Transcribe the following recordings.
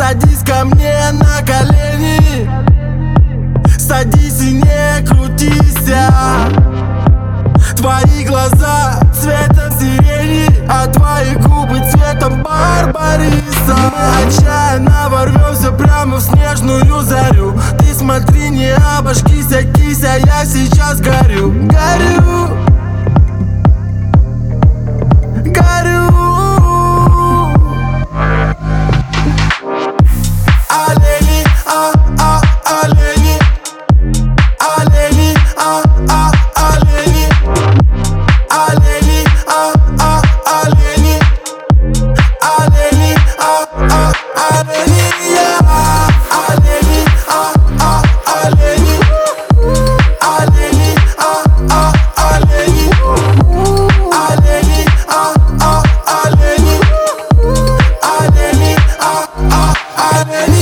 Садись ко мне на колени, садись и не крутись. Твои глаза цветом сирени, а твои губы цветом барбариса. Мы отчаянно ворвемся прямо в снежную зарю. Ты смотри, не обожгись, кися, я сейчас горю. Горю, горю. Олени, олени, олени, олени, олени, олени, олени, олени, олени, олени, олени, олени, олени, олени, олени,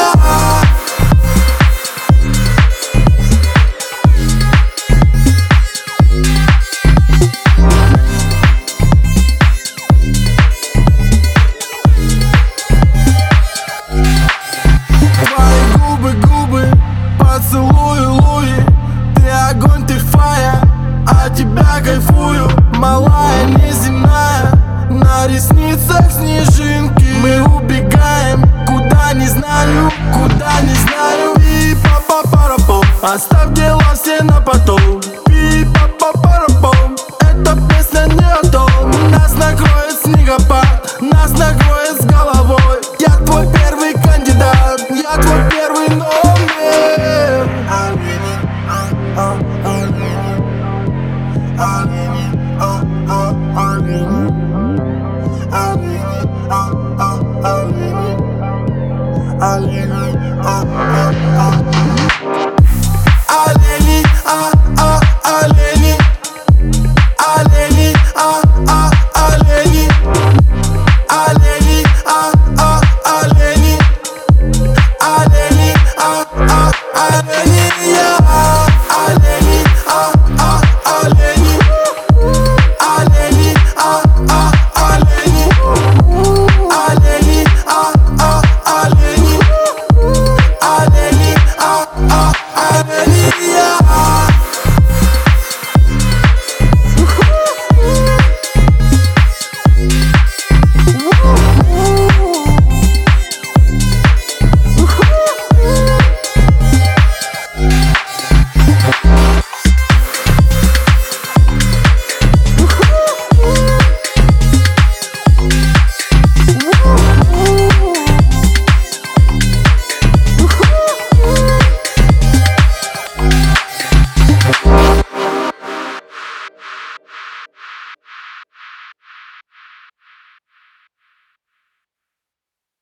твои губы, губы, поцелуй, Луи. Ты огонь, ты фая, от тебя кайфую. Малая, неземная, на ресницах снежинки. Мы убегаем, куда не знаю, куда не знаю. Пи-па-па-пара-пом, оставь дела все на потом. Пи-па-па-пара-пом, эта песня не о том. Нас накроет снегопад, нас накроет с головой. Я твой первый кандидат, я твой первый номер. Олени, олени, олени, олени, олени, олени, олени, олени.